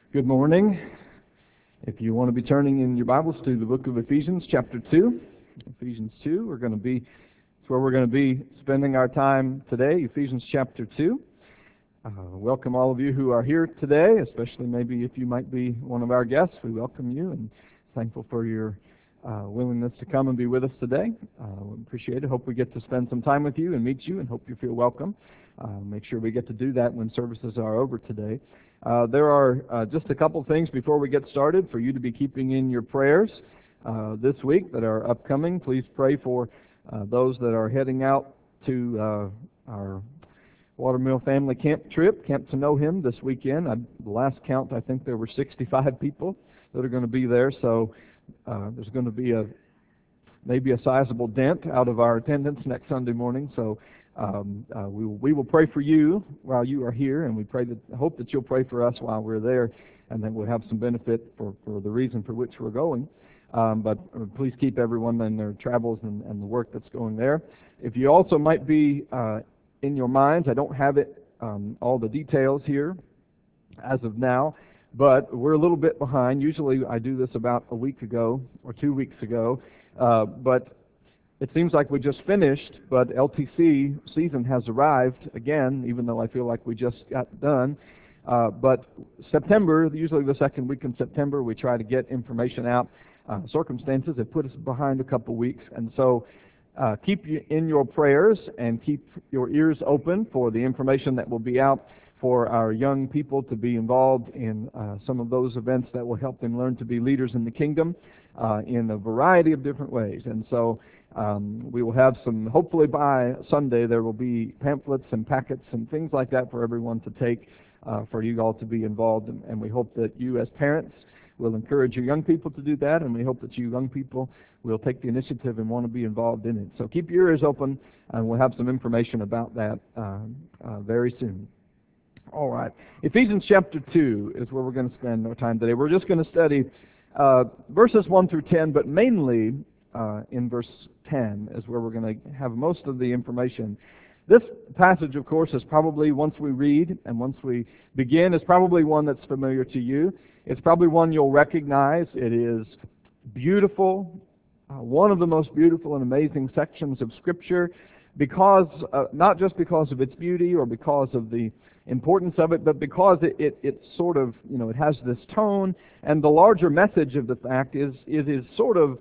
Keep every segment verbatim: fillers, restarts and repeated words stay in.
Good morning. If you want to be turning in your Bibles to the book of Ephesians, chapter two. Ephesians two, we're going to be, it's where we're going to be spending our time today, Ephesians chapter two. Uh, welcome all of you who are here today, especially maybe if you might be one of our guests. We welcome you and thankful for your uh, willingness to come and be with us today. Uh, we appreciate it. Hope we get to spend some time with you and meet you and hope you feel welcome. Uh, make sure we get to do that when services are over today. Uh, there are uh, just a couple things before we get started for you to be keeping in your prayers uh, this week that are upcoming. Please pray for uh, those that are heading out to uh, our Watermill family camp trip, Camp to Know Him, this weekend. I, the last count, I think there were sixty-five people that are going to be there, so uh, there's going to be a maybe a sizable dent out of our attendance next Sunday morning. So um, uh, we, will, we will pray for you while you are here, and we pray that hope that you'll pray for us while we're there, and that we'll have some benefit for, for the reason for which we're going. Um, but uh, please keep everyone in their travels and, and the work that's going there. If you also might be uh, in your minds, I don't have it um, all the details here as of now, but we're a little bit behind. Usually I do this about a week ago or two weeks ago, uh, but it seems like we just finished, but L T C season has arrived again, even though I feel like we just got done. Uh, but September, usually the second week in September, we try to get information out. Uh, circumstances have put us behind a couple weeks, and so uh, keep you in your prayers and keep your ears open for the information that will be out for our young people to be involved in uh, some of those events that will help them learn to be leaders in the kingdom uh, in a variety of different ways. And so um, we will have some, hopefully by Sunday, there will be pamphlets and packets and things like that for everyone to take, uh, for you all to be involved. And, and we hope that you as parents will encourage your young people to do that, and we hope that you young people will take the initiative and want to be involved in it. So keep your ears open, and we'll have some information about that uh, uh, very soon. All right. Ephesians chapter two is where we're going to spend our time today. We're just going to study uh, verses one through ten, but mainly uh, in verse ten is where we're going to have most of the information. This passage, of course, is probably, once we read and once we begin, is probably one that's familiar to you. It's probably one you'll recognize. It is beautiful, uh, one of the most beautiful and amazing sections of Scripture, because uh, not just because of its beauty or because of the importance of it, but because it, it, it sort of, you know, it has this tone, and the larger message of the fact is it is sort of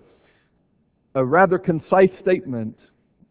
a rather concise statement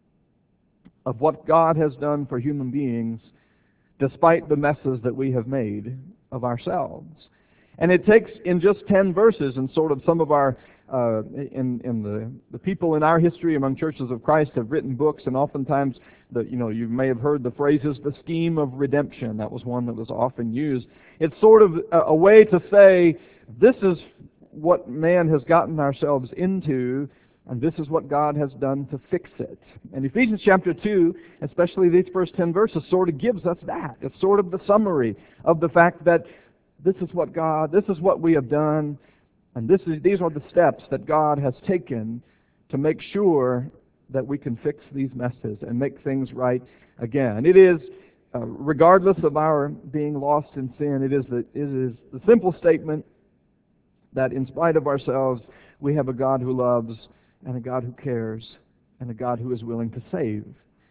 of what God has done for human beings despite the messes that we have made of ourselves. And it takes in just ten verses, and sort of some of our Uh, in, in the, the people in our history among churches of Christ have written books, and oftentimes, the, you know, you may have heard the phrases, the scheme of redemption. That was one that was often used. It's sort of a, a way to say, this is what man has gotten ourselves into, and this is what God has done to fix it. And Ephesians chapter two, especially these first ten verses, sort of gives us that. It's sort of the summary of the fact that this is what God, this is what we have done, and this is, these are the steps that God has taken to make sure that we can fix these messes and make things right again. It is, uh, regardless of our being lost in sin, it is, the, it is the simple statement that in spite of ourselves, we have a God who loves, and a God who cares, and a God who is willing to save.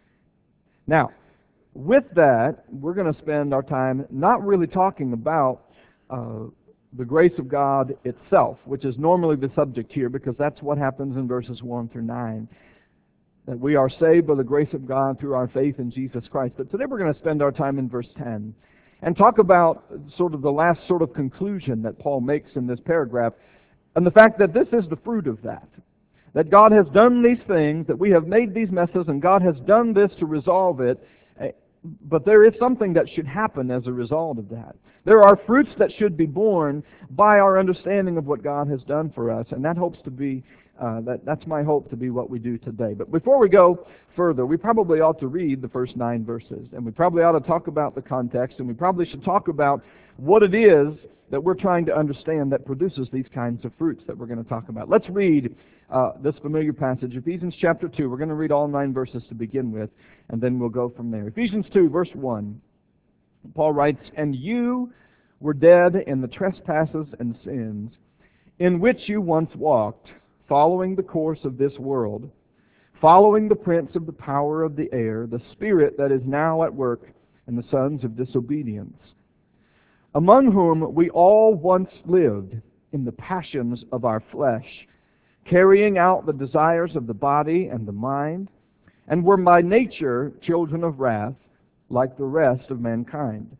Now, with that, we're going to spend our time not really talking about uh, the grace of God itself, which is normally the subject here, because that's what happens in verses one through nine, that we are saved by the grace of God through our faith in Jesus Christ. But today we're going to spend our time in verse ten and talk about sort of the last sort of conclusion that Paul makes in this paragraph, and the fact that this is the fruit of that. That God has done these things, that we have made these messes, and God has done this to resolve it. But there is something that should happen as a result of that. There are fruits that should be born by our understanding of what God has done for us, and that hopes to be uh, that that's my hope to be what we do today. But before we go further, we probably ought to read the first nine verses, and we probably ought to talk about the context, and we probably should talk about what it is that we're trying to understand that produces these kinds of fruits that we're going to talk about. Let's read uh, this familiar passage, Ephesians chapter two. We're going to read all nine verses to begin with, and then we'll go from there. Ephesians two, verse one, Paul writes, "And you were dead in the trespasses and sins, in which you once walked, following the course of this world, following the prince of the power of the air, the spirit that is now at work in the sons of disobedience, among whom we all once lived in the passions of our flesh, carrying out the desires of the body and the mind, and were by nature children of wrath, like the rest of mankind.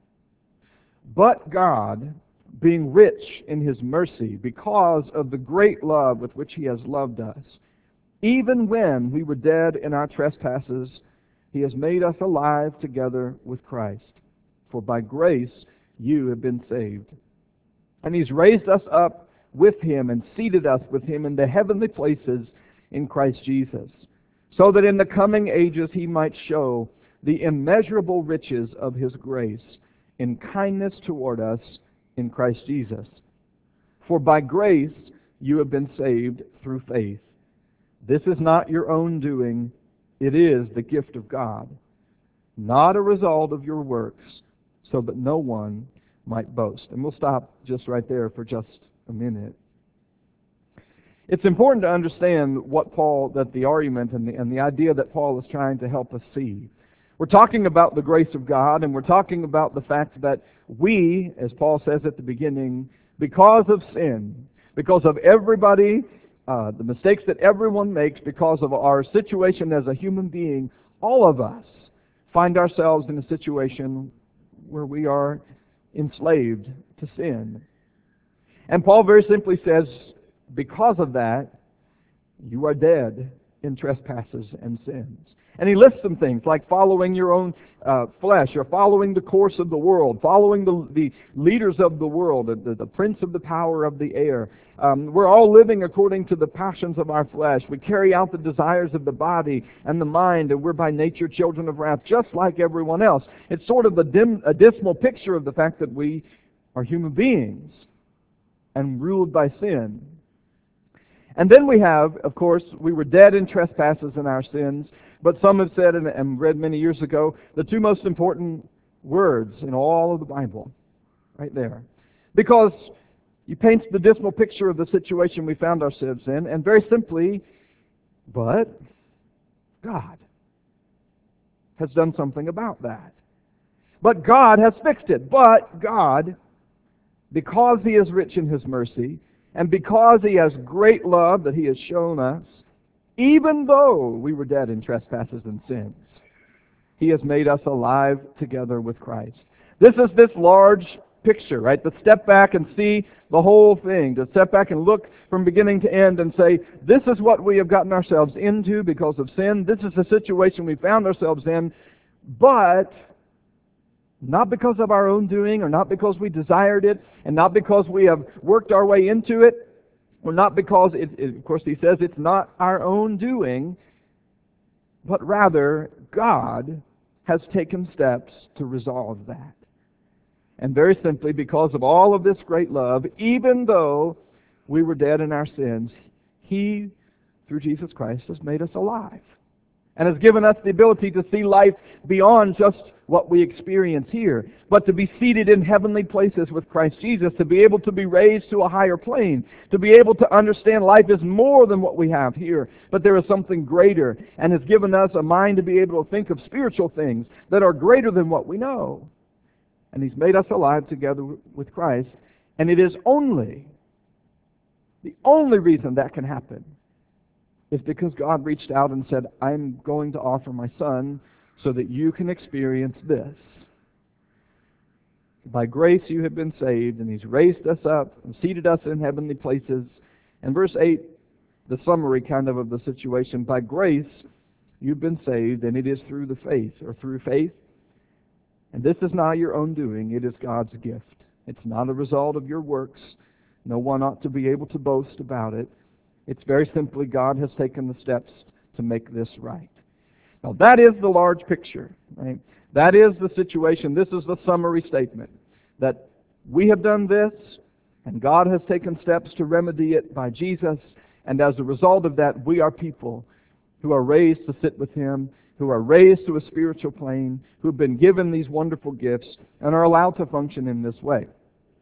But God, being rich in His mercy, because of the great love with which He has loved us, even when we were dead in our trespasses, He has made us alive together with Christ. For by grace you have been saved. And He's raised us up with Him and seated us with Him in the heavenly places in Christ Jesus, so that in the coming ages He might show the immeasurable riches of His grace in kindness toward us in Christ Jesus. For by grace you have been saved through faith. This is not your own doing, it is the gift of God, not a result of your works, so that no one might boast. And we'll stop just right there for just a minute. It's important to understand what Paul, that the argument and the, and the idea that Paul is trying to help us see. We're talking about the grace of God, and we're talking about the fact that we, as Paul says at the beginning, because of sin, because of everybody, uh, the mistakes that everyone makes, because of our situation as a human being, all of us find ourselves in a situation where we are enslaved to sin. And Paul very simply says, because of that, you are dead in trespasses and sins. And he lists some things like following your own uh, flesh, or following the course of the world, following the, the leaders of the world, the, the prince of the power of the air. Um, we're all living according to the passions of our flesh. We carry out the desires of the body and the mind, and we're by nature children of wrath, just like everyone else. It's sort of a, dim, a dismal picture of the fact that we are human beings and ruled by sin. And then we have, of course, we were dead in trespasses and our sins, but some have said, and, and read many years ago, the two most important words in all of the Bible, right there. Because he paints the dismal picture of the situation we found ourselves in, and very simply, but God has done something about that. But God has fixed it. But God, because He is rich in His mercy, and because He has great love that He has shown us, even though we were dead in trespasses and sins, He has made us alive together with Christ. This is this large picture, right? To step back and see the whole thing, to step back and look from beginning to end and say, this is what we have gotten ourselves into because of sin. This is the situation we found ourselves in, but not because of our own doing, or not because we desired it, and not because we have worked our way into it, or not because, it, it, of course he says it's not our own doing, but rather God has taken steps to resolve that. And very simply, because of all of this great love, even though we were dead in our sins, He, through Jesus Christ, has made us alive, and has given us the ability to see life beyond just what we experience here, but to be seated in heavenly places with Christ Jesus, to be able to be raised to a higher plane, to be able to understand life is more than what we have here, but there is something greater, and has given us a mind to be able to think of spiritual things that are greater than what we know. And He's made us alive together with Christ, and it is only, the only reason that can happen is because God reached out and said, I'm going to offer my Son so that you can experience this. By grace you have been saved, and He's raised us up and seated us in heavenly places. And verse eight, the summary kind of of the situation, by grace you've been saved, and it is through the faith, or through faith. And this is not your own doing, it is God's gift. It's not a result of your works. No one ought to be able to boast about it. It's very simply God has taken the steps to make this right. Now that is the large picture, right? That is the situation. This is the summary statement. That we have done this, and God has taken steps to remedy it by Jesus, and as a result of that, we are people who are raised to sit with Him, who are raised to a spiritual plane, who have been given these wonderful gifts, and are allowed to function in this way.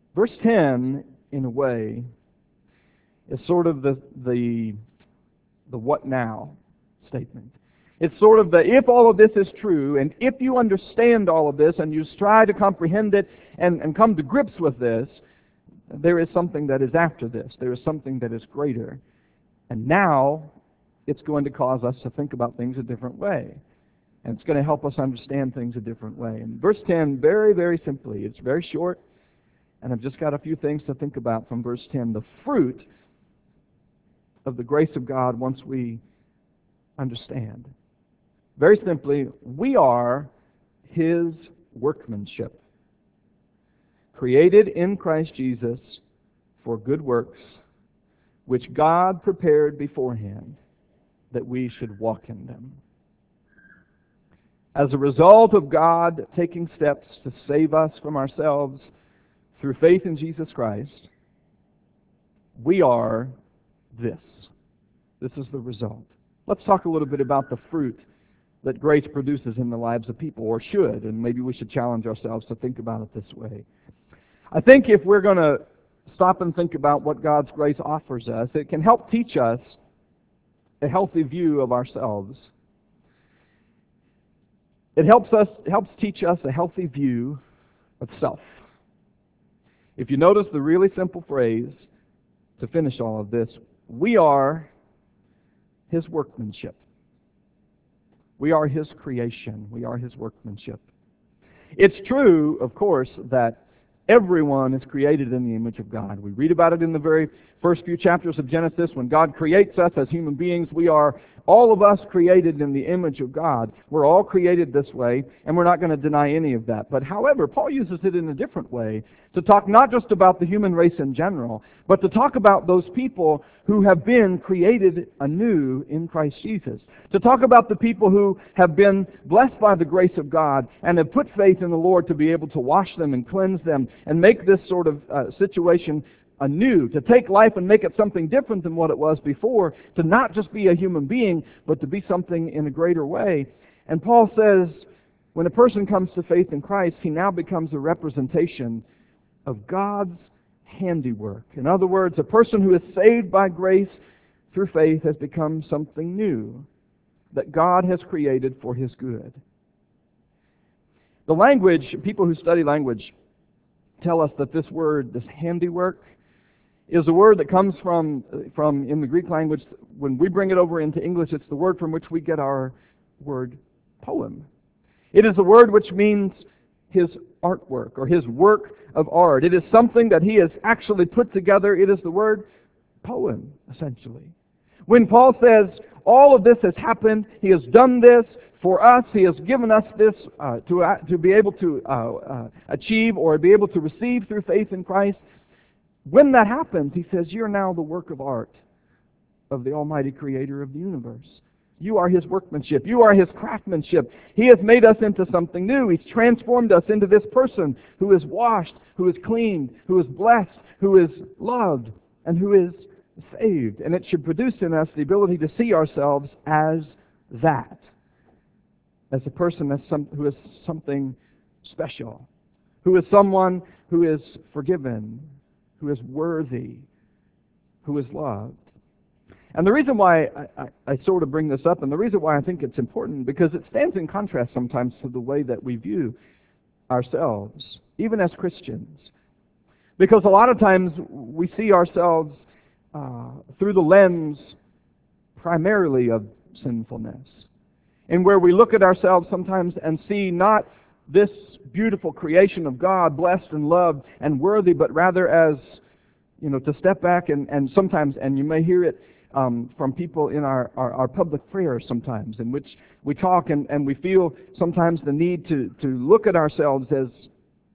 Verse ten, in a way, is sort of the the the what now statement. It's sort of the, if all of this is true, and if you understand all of this, and you try to comprehend it and, and come to grips with this, there is something that is after this. There is something that is greater. And now, it's going to cause us to think about things a different way. And it's going to help us understand things a different way. And verse ten, very, very simply, it's very short, and I've just got a few things to think about from verse ten. The fruit of the grace of God once we understand. Very simply, we are His workmanship, created in Christ Jesus for good works, which God prepared beforehand that we should walk in them. As a result of God taking steps to save us from ourselves through faith in Jesus Christ, we are this. This is the result. Let's talk a little bit about the fruit that grace produces in the lives of people, or should, and maybe we should challenge ourselves to think about it this way. I think if we're going to stop and think about what God's grace offers us, it can help teach us a healthy view of ourselves. It helps us helps teach us a healthy view of self. If you notice the really simple phrase to finish all of this, we are His workmanship. We are His creation. We are His workmanship. It's true, of course, that everyone is created in the image of God. We read about it in the very first few chapters of Genesis. When God creates us as human beings, we are, all of us, created in the image of God. We're all created this way, and we're not going to deny any of that. But however, Paul uses it in a different way to talk not just about the human race in general, but to talk about those people who have been created anew in Christ Jesus. To talk about the people who have been blessed by the grace of God and have put faith in the Lord to be able to wash them and cleanse them and make this sort of uh, situation anew, to take life and make it something different than what it was before, to not just be a human being, but to be something in a greater way. And Paul says, when a person comes to faith in Christ, he now becomes a representation of God's handiwork. In other words, a person who is saved by grace through faith has become something new that God has created for His good. The language, people who study language tell us that this word, this handiwork, is a word that comes from, from in the Greek language. When we bring it over into English, it's the word from which we get our word poem. It is a word which means His artwork, or His work of art. It is something that He has actually put together. It is the word poem, essentially. When Paul says, all of this has happened, He has done this for us, He has given us this uh, to, uh, to be able to uh, uh, achieve or be able to receive through faith in Christ, when that happens, He says, you're now the work of art of the Almighty Creator of the universe. You are His workmanship. You are His craftsmanship. He has made us into something new. He's transformed us into this person who is washed, who is cleaned, who is blessed, who is loved, and who is saved. And it should produce in us the ability to see ourselves as that, as a person as some, who is something special, who is someone who is forgiven, who is worthy, who is loved. And the reason why I, I, I sort of bring this up, and the reason why I think it's important, because it stands in contrast sometimes to the way that we view ourselves, even as Christians. Because a lot of times we see ourselves uh, through the lens primarily of sinfulness, and where we look at ourselves sometimes and see not this beautiful creation of God, blessed and loved and worthy, but rather as, you know, to step back and, and sometimes, and you may hear it um, from people in our, our, our public prayers sometimes, in which we talk and, and we feel sometimes the need to, to look at ourselves as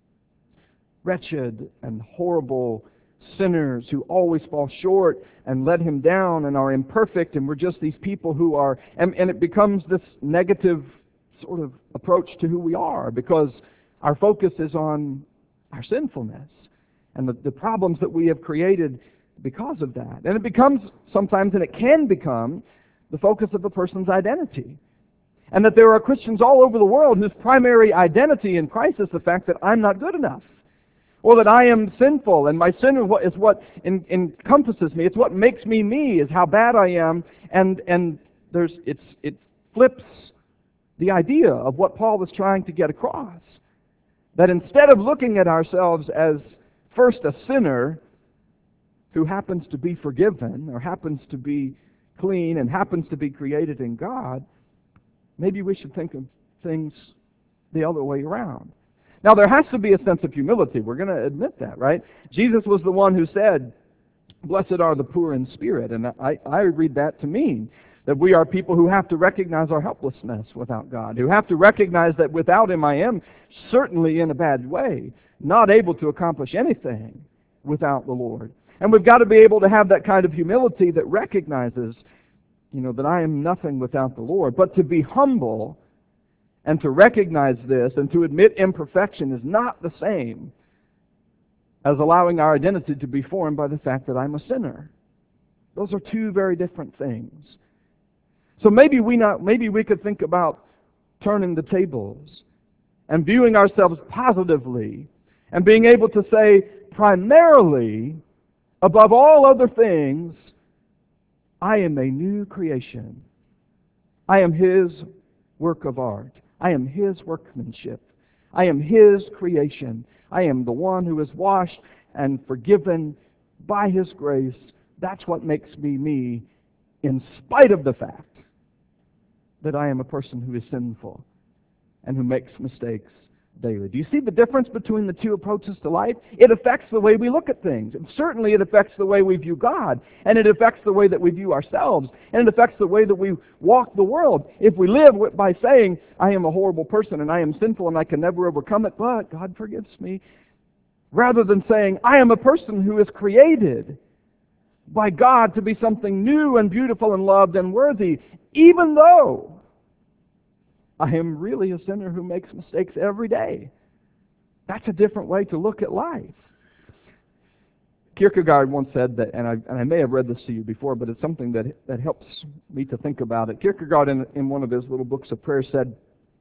wretched and horrible sinners who always fall short and let Him down and are imperfect, and we're just these people who are, and, and it becomes this negative sort of approach to who we are, because our focus is on our sinfulness and the, the problems that we have created because of that. And it becomes sometimes, and it can become, the focus of a person's identity. And that there are Christians all over the world whose primary identity in Christ is the fact that I'm not good enough, Or that I am sinful, and my sin is what, is what en- encompasses me. It's what makes me me, is how bad I am. And and there's it's it flips the idea of what Paul was trying to get across. That instead of looking at ourselves as first a sinner who happens to be forgiven, or happens to be clean, and happens to be created in God, maybe we should think of things the other way around. Now, there has to be a sense of humility. We're going to admit that, right? Jesus was the one who said, "Blessed are the poor in spirit." And I, I read that to mean that we are people who have to recognize our helplessness without God, who have to recognize that without Him I am certainly in a bad way, not able to accomplish anything without the Lord. And we've got to be able to have that kind of humility that recognizes, you know, that I am nothing without the Lord. But to be humble and to recognize this and to admit imperfection is not the same as allowing our identity to be formed by the fact that I'm a sinner. Those are two very different things. So maybe we not maybe we could think about turning the tables and viewing ourselves positively and being able to say, primarily, above all other things, I am a new creation. I am His work of art. I am His workmanship. I am His creation. I am the one who is washed and forgiven by His grace. That's what makes me me, in spite of the fact that I am a person who is sinful and who makes mistakes daily. Do you see the difference between the two approaches to life? It affects the way we look at things. And certainly it affects the way we view God. And it affects the way that we view ourselves. And it affects the way that we walk the world. If we live by saying, I am a horrible person and I am sinful and I can never overcome it, but God forgives me, rather than saying, I am a person who is created by God to be something new and beautiful and loved and worthy, even though I am really a sinner who makes mistakes every day. That's a different way to look at life. Kierkegaard once said that, and I, and I may have read this to you before, but it's something that, that helps me to think about it. Kierkegaard, in, in one of his little books of prayer, said,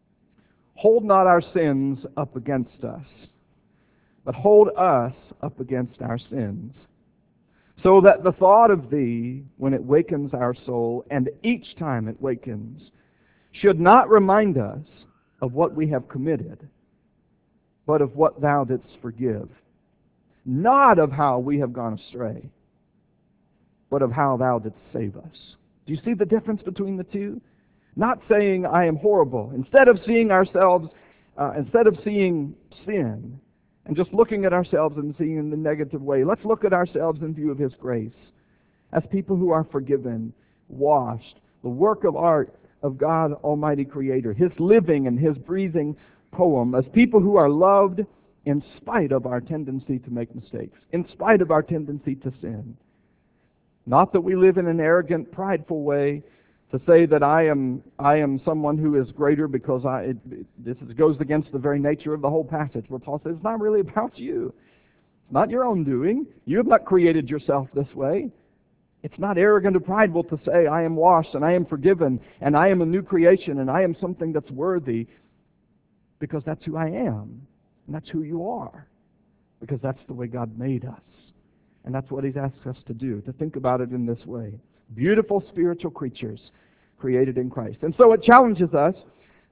hold not our sins up against us, but hold us up against our sins, so that the thought of Thee, when it wakens our soul, and each time it wakens, should not remind us of what we have committed, but of what Thou didst forgive. Not of how we have gone astray, but of how Thou didst save us. Do you see the difference between the two? Not saying, I am horrible. Instead of seeing ourselves, uh, instead of seeing sin, and just looking at ourselves and seeing in the negative way, let's look at ourselves in view of His grace, as people who are forgiven, washed, the work of art of God Almighty Creator, His living and His breathing poem, as people who are loved in spite of our tendency to make mistakes, in spite of our tendency to sin. Not that we live in an arrogant, prideful way to say that I am I am someone who is greater because I it, it, this is, goes against the very nature of the whole passage, where Paul says it's not really about you. It's not your own doing. You have not created yourself this way. It's not arrogant or prideful to say, I am washed and I am forgiven and I am a new creation and I am something that's worthy, because that's who I am and that's who you are, because that's the way God made us. And that's what He's asked us to do, to think about it in this way. Beautiful spiritual creatures created in Christ. And so it challenges us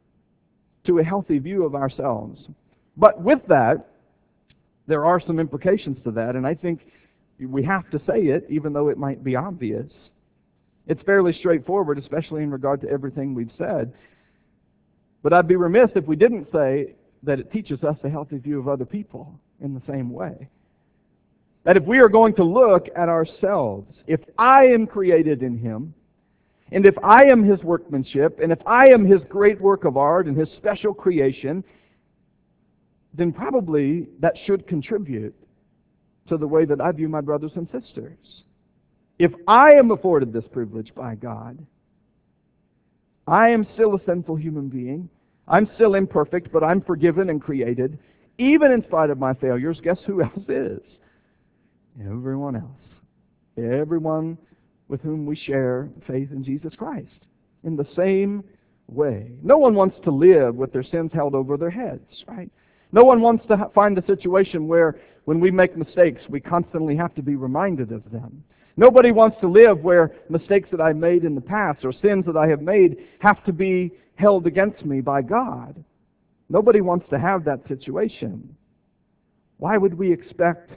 to a healthy view of ourselves. But with that, there are some implications to that, and I think we have to say it, even though it might be obvious. It's fairly straightforward, especially in regard to everything we've said. But I'd be remiss if we didn't say that it teaches us a healthy view of other people in the same way. That if we are going to look at ourselves, if I am created in Him, and if I am His workmanship, and if I am His great work of art and His special creation, then probably that should contribute to the way that I view my brothers and sisters. If I am afforded this privilege by God, I am still a sinful human being. I'm still imperfect, but I'm forgiven and created. Even in spite of my failures, guess who else is? Everyone else. Everyone with whom we share faith in Jesus Christ. In the same way. No one wants to live with their sins held over their heads, right? No one wants to ha- find a situation where when we make mistakes, we constantly have to be reminded of them. Nobody wants to live where mistakes that I made in the past or sins that I have made have to be held against me by God. Nobody wants to have that situation. Why would we expect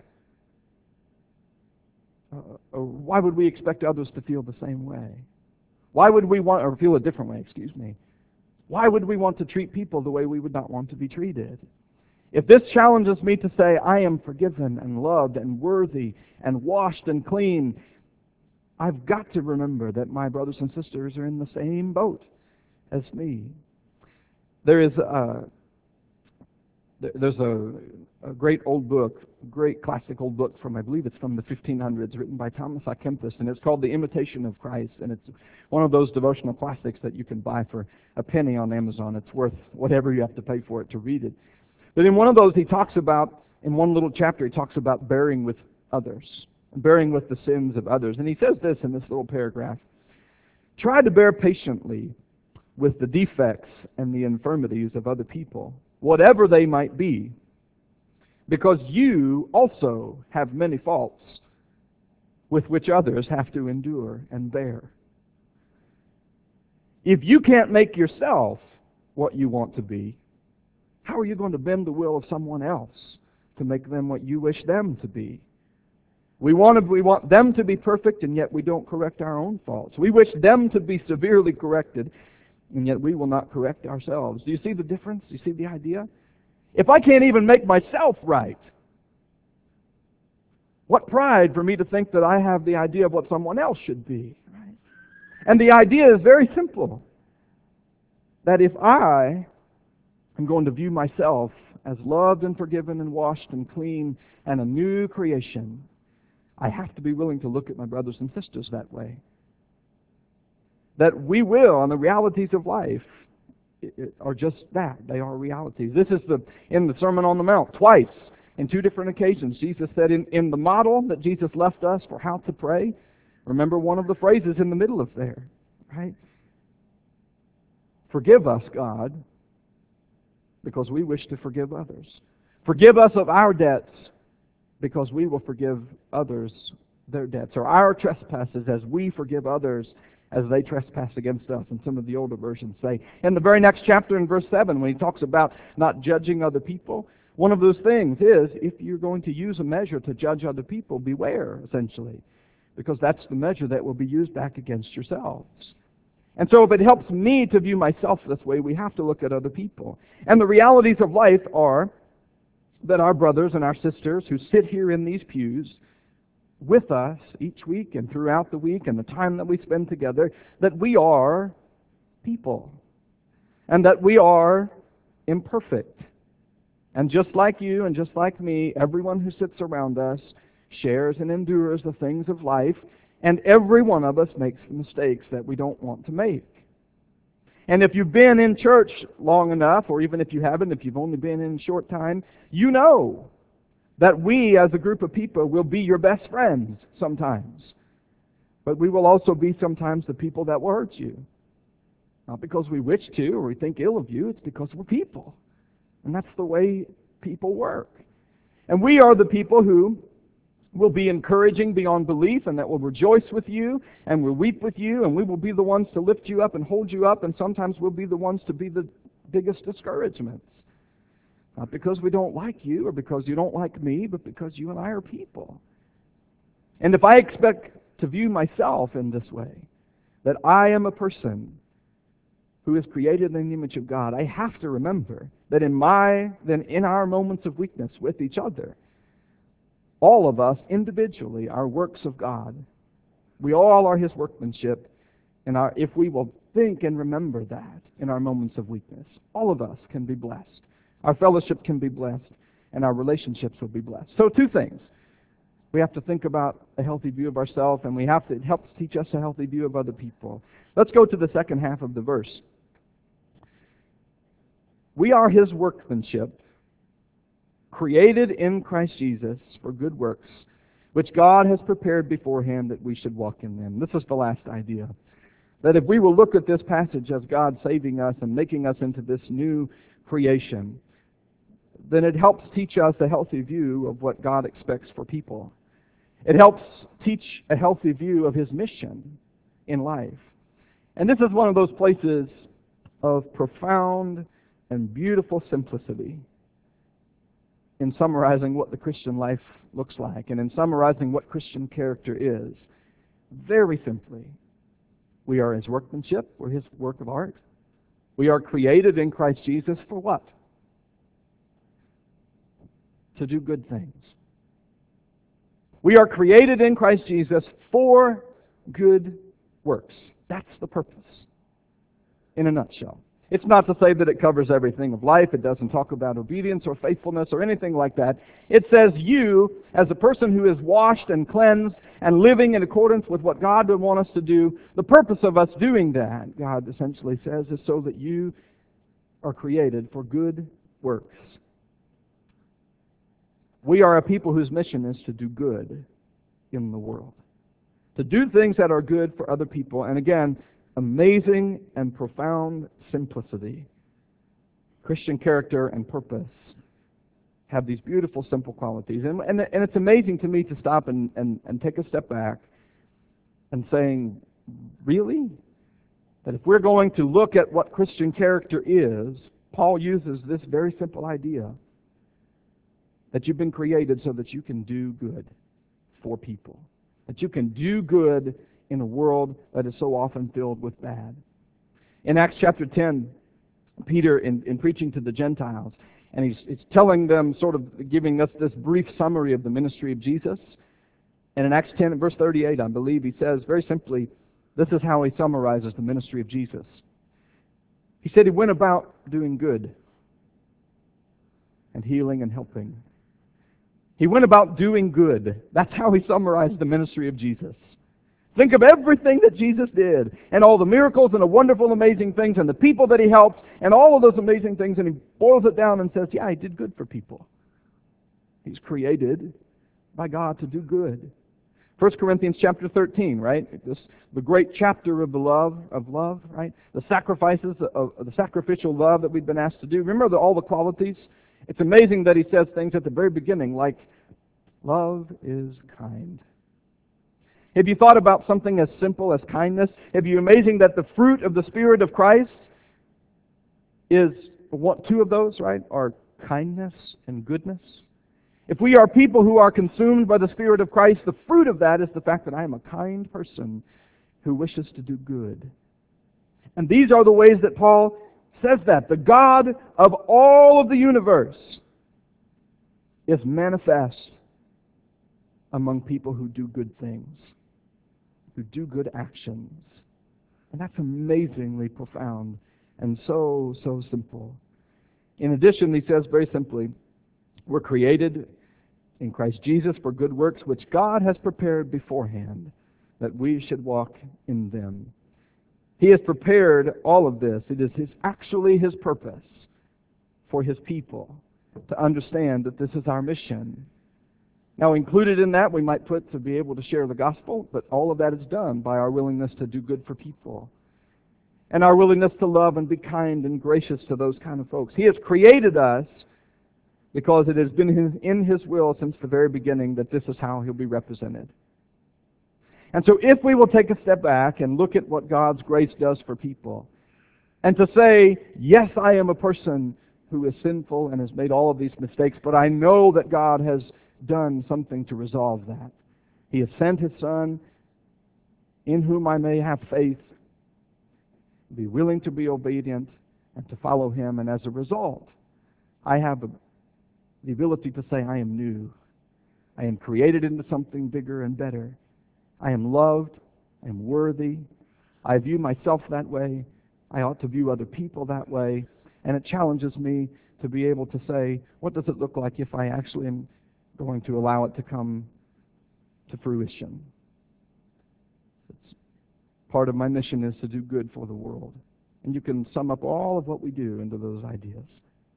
uh, or why would we expect others to feel the same way? Why would we want, or feel a different way, excuse me? Why would we want to treat people the way we would not want to be treated? If this challenges me to say, I am forgiven and loved and worthy and washed and clean, I've got to remember that my brothers and sisters are in the same boat as me. There is a, there's a, a great old book, great classic old book from, I believe it's from the fifteen hundreds, written by Thomas à Kempis, and it's called The Imitation of Christ, and it's one of those devotional classics that you can buy for a penny on Amazon. It's worth whatever you have to pay for it to read it. But in one of those, he talks about, in one little chapter, he talks about bearing with others, bearing with the sins of others. And he says this in this little paragraph: try to bear patiently with the defects and the infirmities of other people, whatever they might be, because you also have many faults with which others have to endure and bear. If you can't make yourself what you want to be, how are you going to bend the will of someone else to make them what you wish them to be? We want, to, we want them to be perfect, and yet we don't correct our own faults. We wish them to be severely corrected, and yet we will not correct ourselves. Do you see the difference? Do you see the idea? If I can't even make myself right, what pride for me to think that I have the idea of what someone else should be. Right? And the idea is very simple, that if I I'm going to view myself as loved and forgiven and washed and clean and a new creation, I have to be willing to look at my brothers and sisters that way. That we will, and the realities of life are just that. They are realities. This is the in the Sermon on the Mount. Twice, in two different occasions, Jesus said in, in the model that Jesus left us for how to pray, remember one of the phrases in the middle of there, right? Forgive us, God, because we wish to forgive others. Forgive us of our debts, because we will forgive others their debts, or our trespasses as we forgive others as they trespass against us. And some of the older versions say, in the very next chapter in verse seven, when he talks about not judging other people, one of those things is, if you're going to use a measure to judge other people, beware, essentially, because that's the measure that will be used back against yourselves. And so if it helps me to view myself this way, we have to look at other people. And the realities of life are that our brothers and our sisters who sit here in these pews with us each week and throughout the week and the time that we spend together, that we are people. And that we are imperfect. And just like you and just like me, everyone who sits around us shares and endures the things of life. And every one of us makes mistakes that we don't want to make. And if you've been in church long enough, or even if you haven't, if you've only been in a short time, you know that we as a group of people will be your best friends sometimes. But we will also be sometimes the people that will hurt you. Not because we wish to or we think ill of you, it's because we're people. And that's the way people work. And we are the people who will be encouraging beyond belief, and that will rejoice with you, and will weep with you, and we will be the ones to lift you up and hold you up, and sometimes we'll be the ones to be the biggest discouragements. Not because we don't like you or because you don't like me, but because you and I are people. And if I expect to view myself in this way, that I am a person who is created in the image of God, I have to remember that in my, then in our moments of weakness with each other, all of us individually are works of God. We all are His workmanship. And our, if we will think and remember that in our moments of weakness, all of us can be blessed. Our fellowship can be blessed, and our relationships will be blessed. So two things. We have to think about a healthy view of ourselves, and we have to, it helps teach us a healthy view of other people. Let's go to the second half of the verse. We are His workmanship, created in Christ Jesus for good works, which God has prepared beforehand that we should walk in them. This is the last idea. That if we will look at this passage as God saving us and making us into this new creation, then it helps teach us a healthy view of what God expects for people. It helps teach a healthy view of His mission in life. And this is one of those places of profound and beautiful simplicity in summarizing what the Christian life looks like and in summarizing what Christian character is. Very simply, we are His workmanship, we're His work of art. We are created in Christ Jesus for what? To do good things. We are created in Christ Jesus for good works. That's the purpose, in a nutshell. It's not to say that it covers everything of life. It doesn't talk about obedience or faithfulness or anything like that. It says you, as a person who is washed and cleansed and living in accordance with what God would want us to do, the purpose of us doing that, God essentially says, is so that you are created for good works. We are a people whose mission is to do good in the world, to do things that are good for other people. And again, amazing and profound simplicity. Christian character and purpose have these beautiful, simple qualities. And, and, and it's amazing to me to stop and, and, and take a step back and saying, really? That if we're going to look at what Christian character is, Paul uses this very simple idea that you've been created so that you can do good for people, that you can do good in a world that is so often filled with bad. In Acts chapter ten, Peter, in, in preaching to the Gentiles, and he's, he's telling them, sort of giving us this brief summary of the ministry of Jesus. And in Acts ten, verse thirty-eight, I believe, he says very simply, this is how he summarizes the ministry of Jesus. He said he went about doing good and healing and helping. He went about doing good. That's how he summarized the ministry of Jesus. Think of everything that Jesus did, and all the miracles and the wonderful, amazing things, and the people that He helped, and all of those amazing things, and He boils it down and says, yeah, He did good for people. He's created by God to do good. First Corinthians chapter thirteen, right? This, the great chapter of the love, of love, right? The sacrifices, of, of the sacrificial love that we've been asked to do. Remember the, all the qualities? It's amazing that he says things at the very beginning like, love is kind. Have you thought about something as simple as kindness? Have you amazing that the fruit of the Spirit of Christ is, what, two of those, right, are kindness and goodness? If we are people who are consumed by the Spirit of Christ, the fruit of that is the fact that I am a kind person who wishes to do good. And these are the ways that Paul says that. The God of all of the universe is manifest among people who do good things, who do good actions. And that's amazingly profound and so, so simple. In addition, he says very simply, we're created in Christ Jesus for good works, which God has prepared beforehand that we should walk in them. He has prepared all of this. It is his, actually His purpose for His people to understand that this is our mission. Now, included in that, we might put to be able to share the gospel, but all of that is done by our willingness to do good for people and our willingness to love and be kind and gracious to those kind of folks. He has created us because it has been in His will since the very beginning that this is how He'll be represented. And so if we will take a step back and look at what God's grace does for people, and to say, yes, I am a person who is sinful and has made all of these mistakes, but I know that God has done something to resolve that. He has sent His Son, in whom I may have faith, be willing to be obedient, and to follow Him. And as a result, I have a, the ability to say, I am new. I am created into something bigger and better. I am loved. I am worthy. I view myself that way. I ought to view other people that way. And it challenges me to be able to say, what does it look like if I actually am going to allow it to come to fruition? It's part of my mission is to do good for the world. And you can sum up all of what we do into those ideas.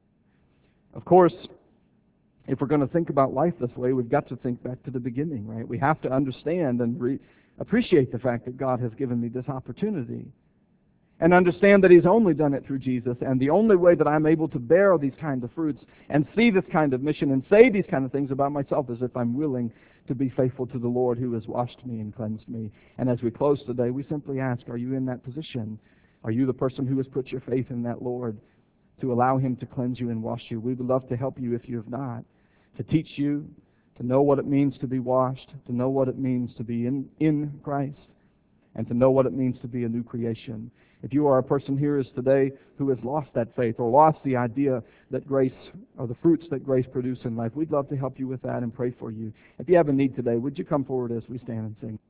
Of course, if we're going to think about life this way, we've got to think back to the beginning, right? We have to understand and re- appreciate the fact that God has given me this opportunity. and understand that He's only done it through Jesus. And the only way that I'm able to bear these kinds of fruits and see this kind of mission and say these kind of things about myself is if I'm willing to be faithful to the Lord who has washed me and cleansed me. And as we close today, we simply ask, are you in that position? Are you the person who has put your faith in that Lord to allow Him to cleanse you and wash you? We would love to help you if you have not, to teach you, to know what it means to be washed, to know what it means to be in, in Christ, and to know what it means to be a new creation. If you are a person here is today who has lost that faith or lost the idea that grace or the fruits that grace produces in life, we'd love to help you with that and pray for you. If you have a need today, would you come forward as we stand and sing?